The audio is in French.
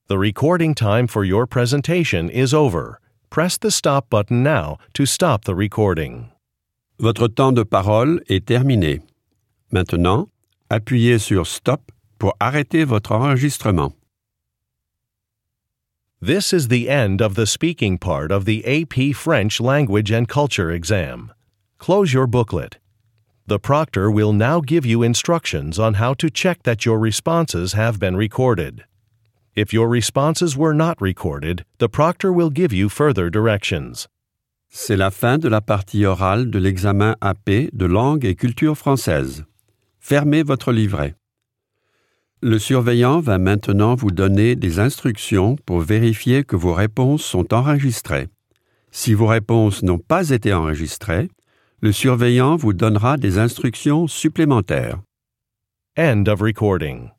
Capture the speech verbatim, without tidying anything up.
The recording time for your presentation is over. Press the stop button now to stop the recording. Votre temps de parole est terminé. Maintenant, appuyez sur Stop pour arrêter votre enregistrement. This is the end of the speaking part of the A P French Language and Culture exam. Close your booklet. The proctor will now give you instructions on how to check that your responses have been recorded. If your responses were not recorded, the proctor will give you further directions. C'est la fin de la partie orale de l'examen A P de langue et culture française. Fermez votre livret. Le surveillant va maintenant vous donner des instructions pour vérifier que vos réponses sont enregistrées. Si vos réponses n'ont pas été enregistrées, le surveillant vous donnera des instructions supplémentaires. End of recording.